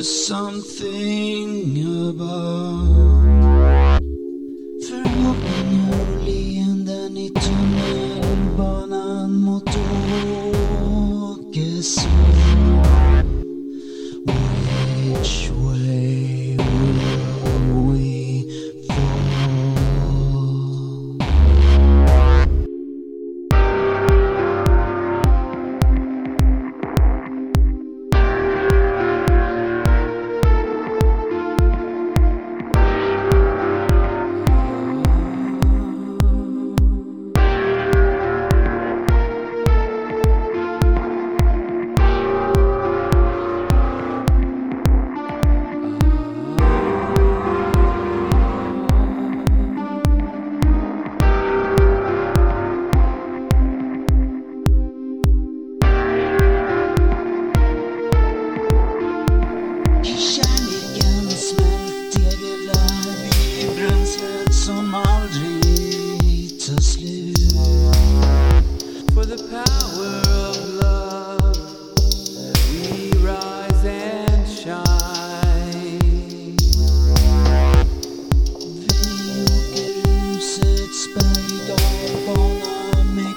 There's something about förhoppningar och leenden i tunnelbanan mot Åkesson. Which way will we fall? Som aldrig tar slut. For the power of love we rise and shine. Vi åker husets berg-dalbana med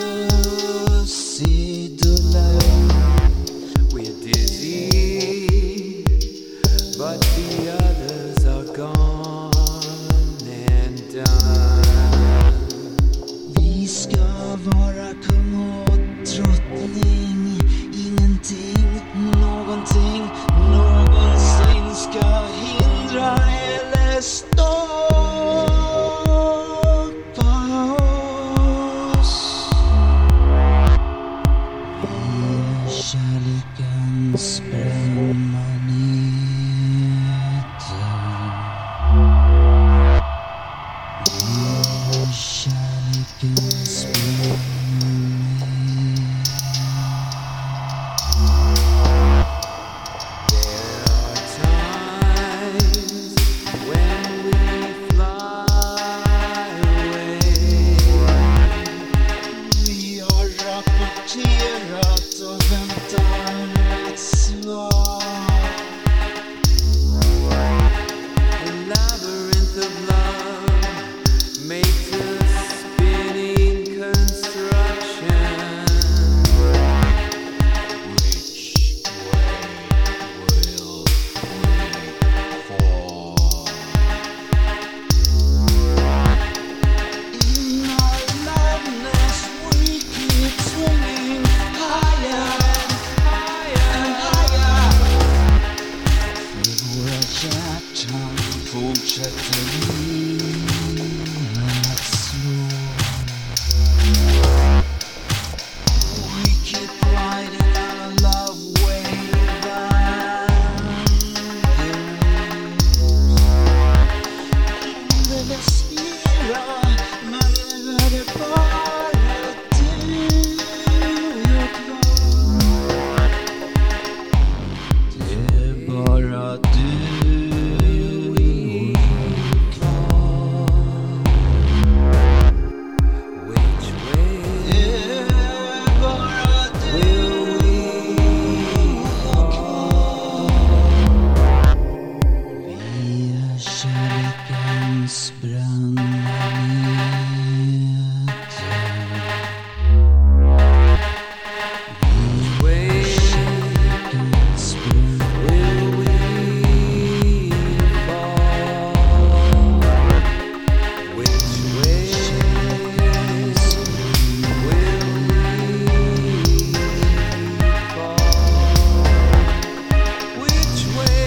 krusiduller. We're dizzy, but the others are gone. Vi ska vara kung och drottning. Ingenting, någonting, någonsin ska hindra eller stoppa oss. Vi är kärlekens brännmaneter. Kärlekens There are times when we fly away. Vi har rapporterat och väntar ett svar. A labyrinth of love makes a spinning construction. Which way will we fall? In our madness we keep swinging higher and higher and higher. För våra hjärtan fortsätter att slå. We keep riding our love wave and the respira, men nu är det bara du och jag. Det är bara du. Kärlekens brännmaneter. Which way kärlekens will we fall? Which way kärlekens will we fall? Which way